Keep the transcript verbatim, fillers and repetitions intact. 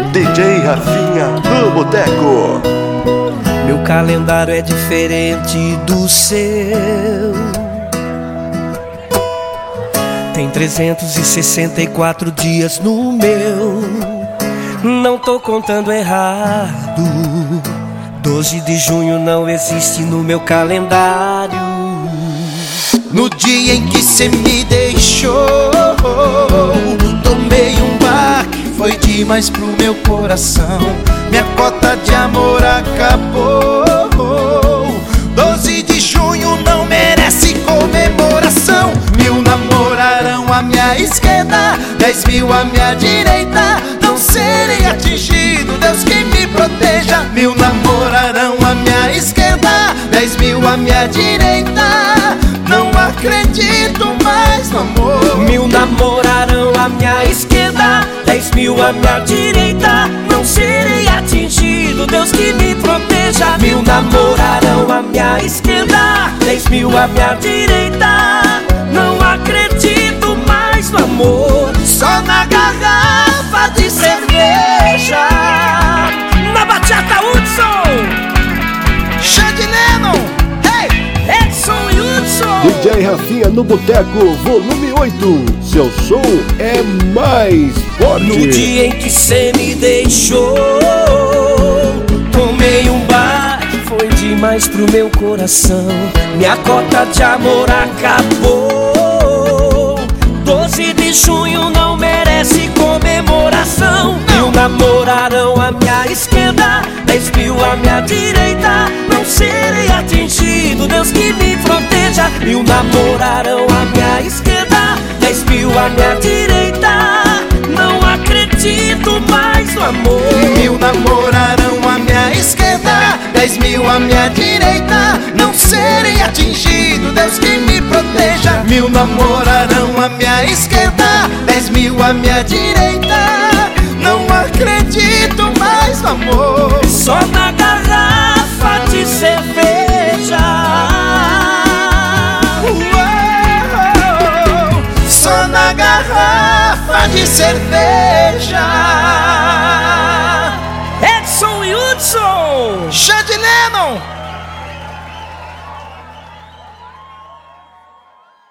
D J Rafinha no Boteco. Meu calendário é diferente do seu. Tem trezentos e sessenta e quatro dias no meu. Não tô contando errado. doze de junho não existe no meu calendário. No dia em que cê me deixou, tomei um baque, foi demais pro meu coração. Minha cota de amor acabou. doze de junho não merece comemoração. Mil namorarão à minha esquerda, dez mil à minha direita. Não serei atingido, Deus que me proteja. Mil namorarão à minha esquerda, dez mil à minha direita. Não acredito mais no amor. Mil namorarão à minha esquerda, dez mil à minha direita. Não serei atingido, Deus que me proteja. Mil namorarão à minha esquerda, dez mil à minha direita. Não acredito mais no amor. Só na garrafa de cerveja, na bachata Hudson, Xande Lennon, hey! Edson e Hudson. D J Rafinha no Boteco, volume oito. Seu som é mais forte. No dia em que cê me deixou, tomei um baque, foi demais pro meu coração. Minha cota de amor acabou. doze de junho não merece comemoração. Mil namorarão à minha esquerda, dez mil à minha direita. Não serei atingido, Deus que me proteja. Mil namorarão à minha esquerda, dez mil à minha direita. Não acredito mais no amor. Mil namorarão à minha esquerda, dez mil à minha direita. Não serei atingido, Deus que me proteja. Mil namorarão à minha esquerda, dez mil à minha direita. Não acredito mais no amor. Só na garrafa de cerveja. Uou, só na garrafa de cerveja.